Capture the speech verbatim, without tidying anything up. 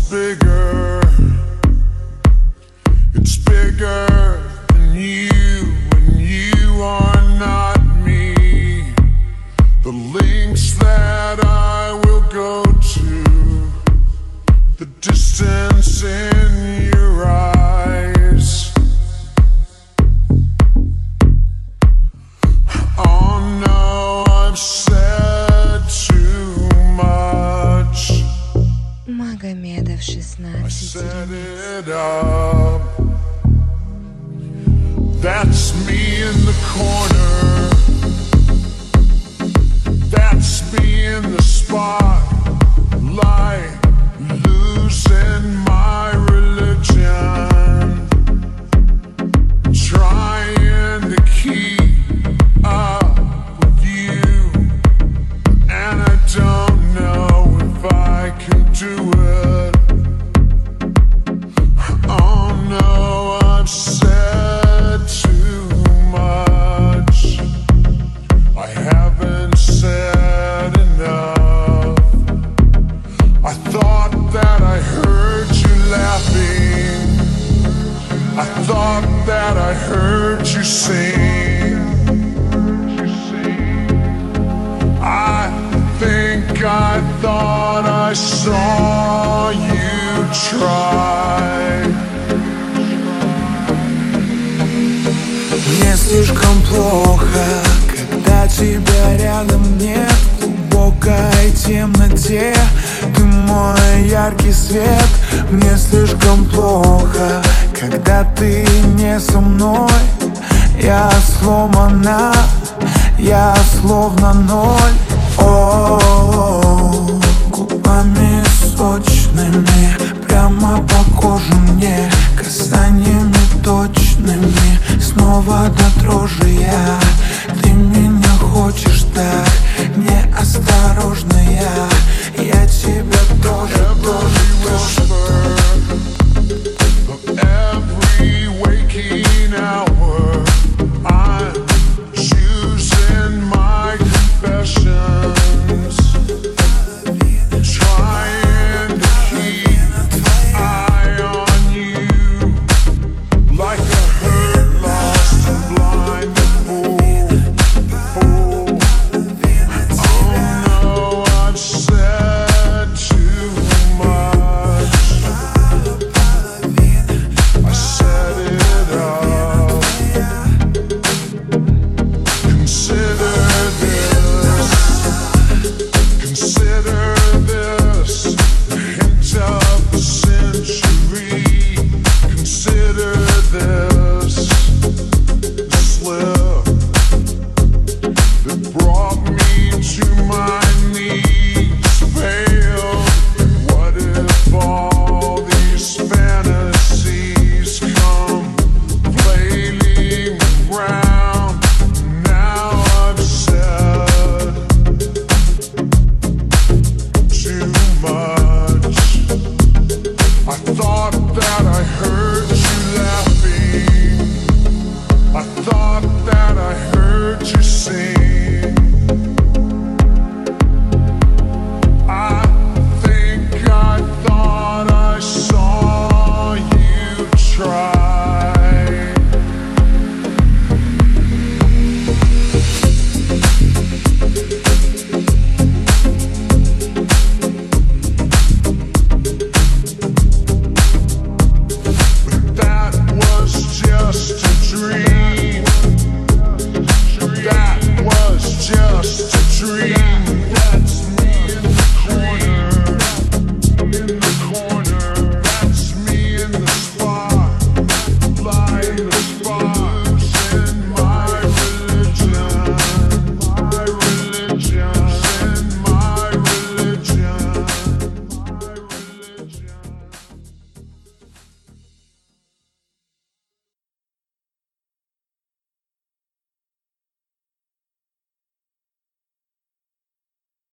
bigger. It's bigger than you, and you are not me. The lengths that I will go to, the distance in your eyes. Oh no, I've said too much. Магомедов I шестнадцать. set it up. That's me in the corner. That's me in the spotlight, losing my religion, trying to keep up with you, and I don't know if I can do it. Oh no, I've said too much. I haven't said enough. I thought that I heard you laughing. I thought that I heard you sing. I think I thought I saw you try. Мне слишком плохо, когда тебя рядом нет. В глубокой темноте ты мой яркий свет. Мне слишком плохо, когда ты не со мной. Я сломана, я словно ноль. О, губами сочными прямо по коже мне, касаниями точными снова до дрожи я. Ты меня хочешь так неосторожно, я Я тебя тоже, тоже, тоже. Of every waking hour, I'm choosing my confessions, trying to keep an eye on you, like a hurt, lost and blinded fool. Fool. Oh no, I've said too much. I set it up. Consider this. Consider this. The hint of the century. Consider this. The slip that brought me to my